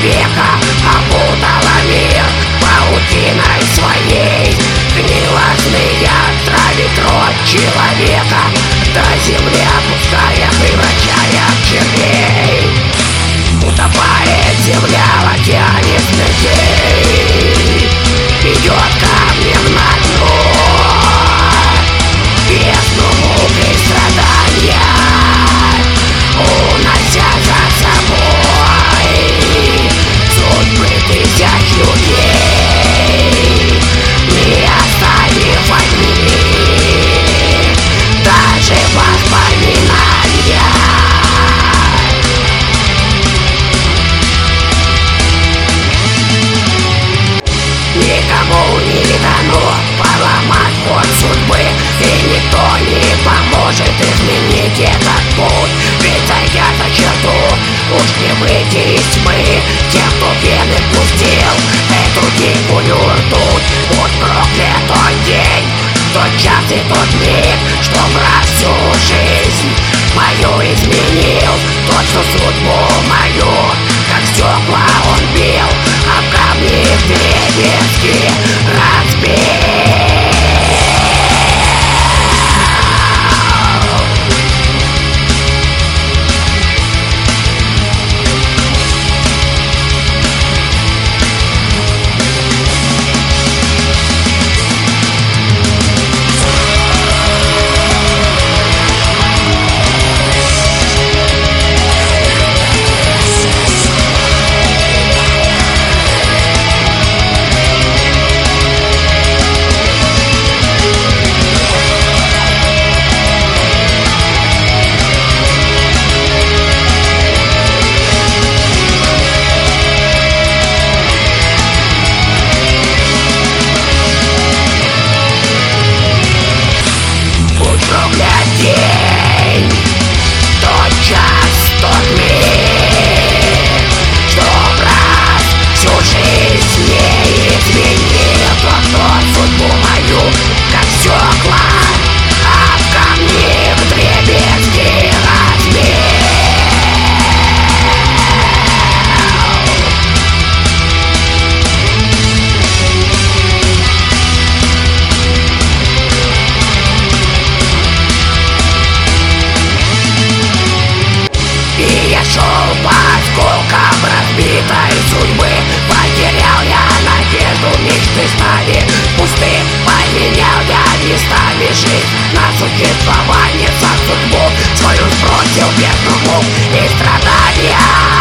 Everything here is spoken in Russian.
века опутала мир паутиной своей. Гнилостные травит рот человека, до земли опуская, превращая в червей. Утопает земля в океане смертей, идет камнем на дно, бездну мук и страдания, унося за собой судьбы тысяч людей, не оставив от них даже воспоминания. Никому не дано поломать ход судьбы, и никто не поможет изменить этот путь. Ведь зайдя за черту, уж не выйти из тьмы. Тем, кто вены пустил эту дикую ртуть, будь проклят тот день, тот час и тот миг, что враг всю жизнь мою изменил. Тот, что судьбу мою, как стекла он бил, об камни вдребезги разбил. День, тот час, тот миг, что раз всю жизнь не изменил. Тот судьбу мою, как стекла, а в камни вдребезги разбил. Шел по осколкам разбитой судьбы, потерял я надежду, мечты стали пусты. Поменял я местами жизнь на существование, сам судьбу свою сбросил, бездну мук и страдания.